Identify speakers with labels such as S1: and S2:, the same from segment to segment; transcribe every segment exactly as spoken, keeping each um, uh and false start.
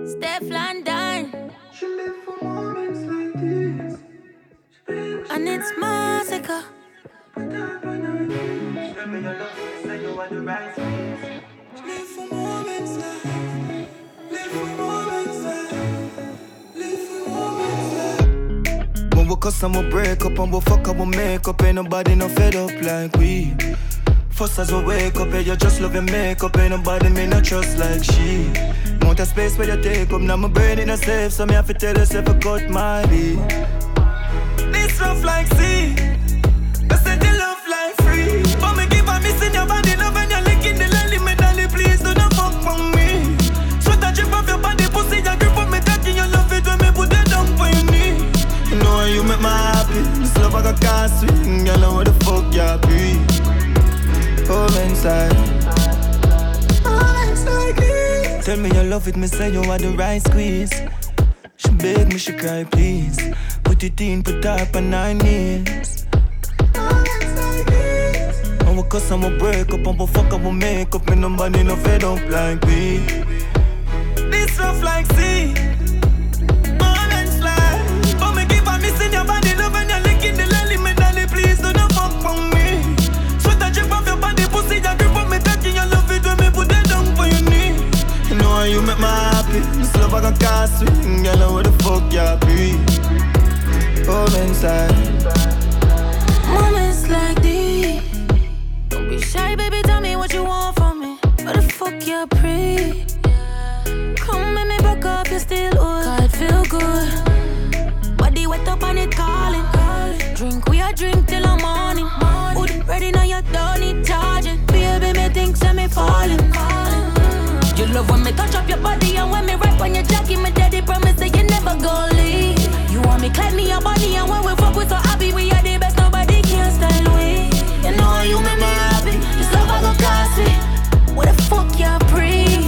S1: Steph London.
S2: She live for moments like this.
S1: And it's massacre.
S2: Put up on her knees. Tell me your love, say you are the right place. Live for moments like, live for moments like, live for moments like. When we cuss and we break up and we fuck and we make up, ain't nobody no fed up like we. First as we wake up, yeah, you just love your makeup, ain't nobody me no trust like she. Want a space where you take up, now my brain in a safe, so me have to tell yourself I cut my beat. This rough like sea, I said the love like free. But me keep on missing your body, love when you're licking the lily, me dolly, please do not fuck from me. Sweat a drip off your body, pussy, you grip on me, talking, you love it when me put it down for your knee. You know how you make me happy, this love I got can't swing, you know what the fuck you be. Home inside, moments like this. Tell me you love it, me say you are the right squeeze. She beg me, she cry please. Put it in, put up on nine knees. Moments like this. And we cuss and we break up and we fuck and we make up. Me nobody no fed up like me. This rough like sea. Moments like, but me keep on missing your body, love when you're licking the lily, me dolly, please do not fuck from me. Sweat a drip off your body, pussy, you grip on me, talking, you love it when me put it down for your knee. You know how you make me happy, this love I got can't swing, you know what the fuck you be. Home inside.
S1: Moments like these. Don't be shy, baby, tell me what you want from me. What the fuck you pre? Come make me back up, you still old. God feel good. Body wet up and it calling. Drink, we a drink till the morning. Hood ready now, you don't need charging. Baby, me think say me falling. You love when me touch up your body, and when me rap on your jacket, my daddy promise that you never gon' leave. You want me clap me your body, and when we fuck we so happy, we are the best, nobody can style we. You know how you make me happy, this love I gon' cost me. What the fuck you breathe?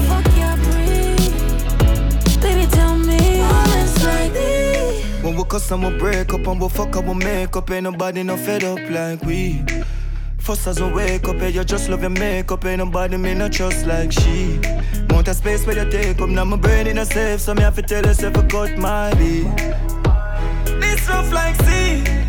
S1: Baby, tell me moments like this.
S2: When we cuss and we break up and we fuck and we make up, ain't nobody no fed up like we. First as we wake up, yeah, you just love your makeup, ain't nobody me no trust like she. Want a space where you take up, now my brain in a safe, so me have to tell yourself I cut my beat. This rough like sea.